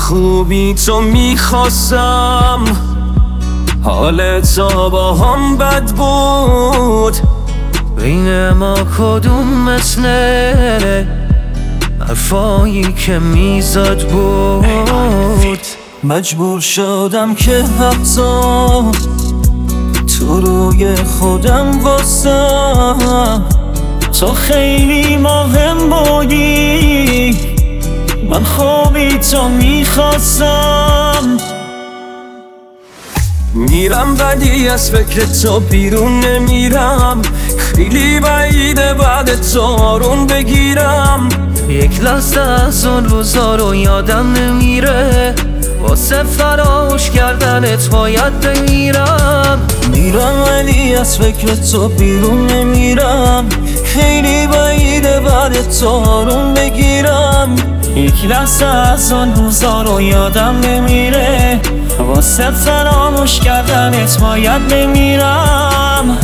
خوبی تو میخواستم، حالت با هم بد بود. بین ما کدوم مثل حرفایی که میزد بود. مجبور شدم که حتی تو روی خودم واسم تو خیلی مهم بودی. من خوبی تو میخواستم، میرم ولی از فکر تو بیرون نمیرم. خیلی بعیده بعد تو آروم بگیرم. یک لحظه از اون روزا رو یادم نمیره، واسه فراموش کردنت باید بمیرم. میرم ولی از فکر تو بیرون نمیرم. خیلی بعیده بعد تو آروم بگیرم. یک لحظه از اون روزا رو یادم نمیره، واسه فراموش کردنت باید بمیرم.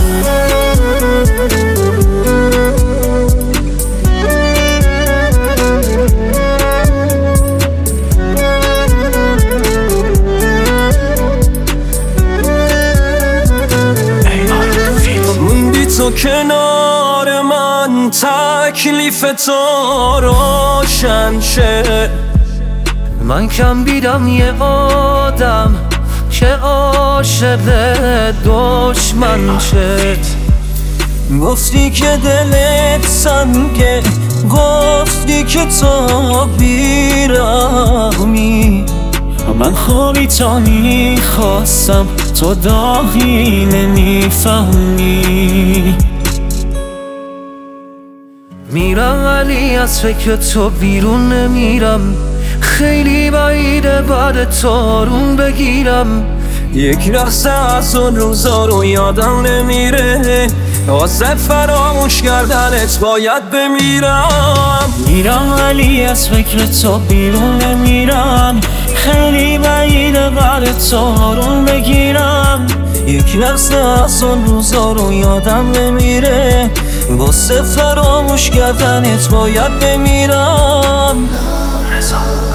موندی تو کنار من، تکلیف تو روشن شه. من کم بیدم یه آدم که عاشق دشمن شه. گفتی که دلت سنگه، گفتی که تو بیرحمی. من خوبی تو میخواستم، تو داغی نمیفهمی. میرم ولی از فکر تو بیرون نمیرم. خیلی بعیده بعد تو آروم بگیرم. یک لحظه از اون روزا رو یادم نمیره، واسه فراموش کردنت باید بمیرم. میرم ولی از فکر تو بیرون نمیرم. خیلی بعیده بعد تو آروم بگیرم. یک لحظه از اون روزا رو یادم نمیره، واسه فراموش کردنت باید بمیرم.